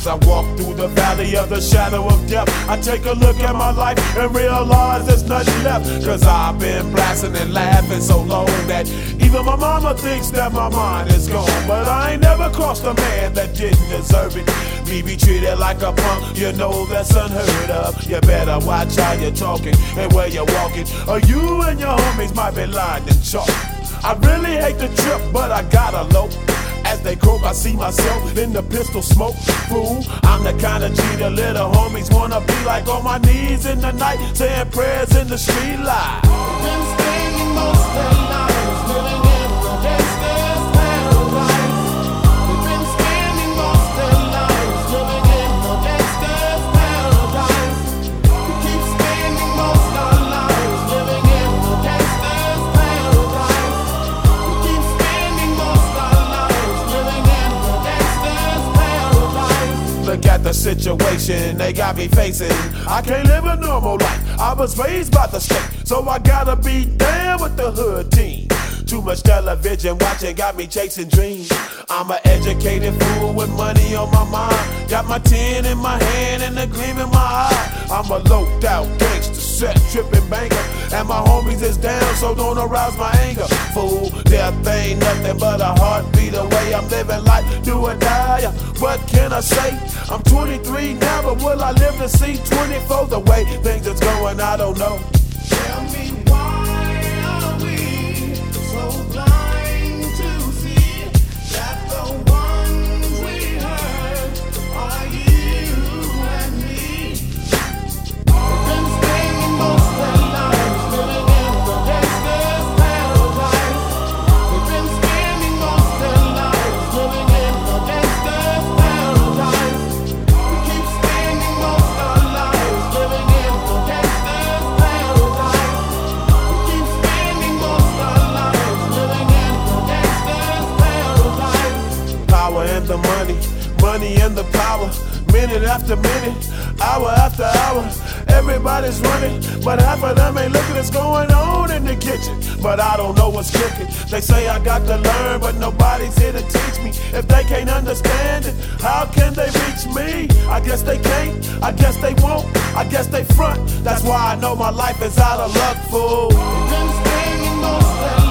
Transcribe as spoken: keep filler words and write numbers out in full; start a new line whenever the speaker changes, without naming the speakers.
As I walk through the valley of the shadow of death, I take a look at my life and realize there's nothing left. Cause I've been blasting and laughing so long that even my mama thinks that my mind is gone. But I ain't never crossed a man that didn't deserve it. Me be treated like a punk, you know that's unheard of. You better watch how you're talking and where you're walking, or you and your homies might be lined in chalk. I really hate the trip, but I gotta low. As they croak, I see myself in the pistol smoke. Fool, I'm the kind of G the little homies wanna be like, on my knees in the night, saying prayers in the street light.
Been spending most their lives living in the gangster's paradise. We've been spending most their lives living in the gangster's paradise. We keep spending most our lives living in the gangster's paradise. We keep spending most our lives living in the gangster's paradise.
Look at the situation they got me facing. I can't live a normal life. I was raised by the state, so I gotta be down with the hood team. Too much television watching got me chasing dreams. I'm an educated fool with money on my mind. Got my tin in my hand and a gleam in my eye. I'm a loped out gangster, set tripping banker, and my homies is down, so don't arouse my anger. Fool, death ain't nothing but a heartbeat away. I'm living life, do or die. What can I say? I'm twenty-three now, but will I live to see twenty-four? The way things is going, I don't know.
Tell me, why are we so blind to see that the ones we hurt are you and me? We've been spending most their lives living in the gangster's paradise. We've been spending most their lives living in the gangster's paradise. We keep spending most our lives living in the gangster's paradise. We keep spending most our lives living in the gangster's paradise.
Power and the money, money and the power. Minute after minute, hour after hour, everybody's running, but half of them ain't looking what's going on in the kitchen. But I don't know what's cooking. They say I got to learn, but nobody's here to teach me. If they can't understand it, how can they reach me? I guess they can't, I guess they won't, I guess they front. That's why I know my life is out of luck, fool.
We've been spending most their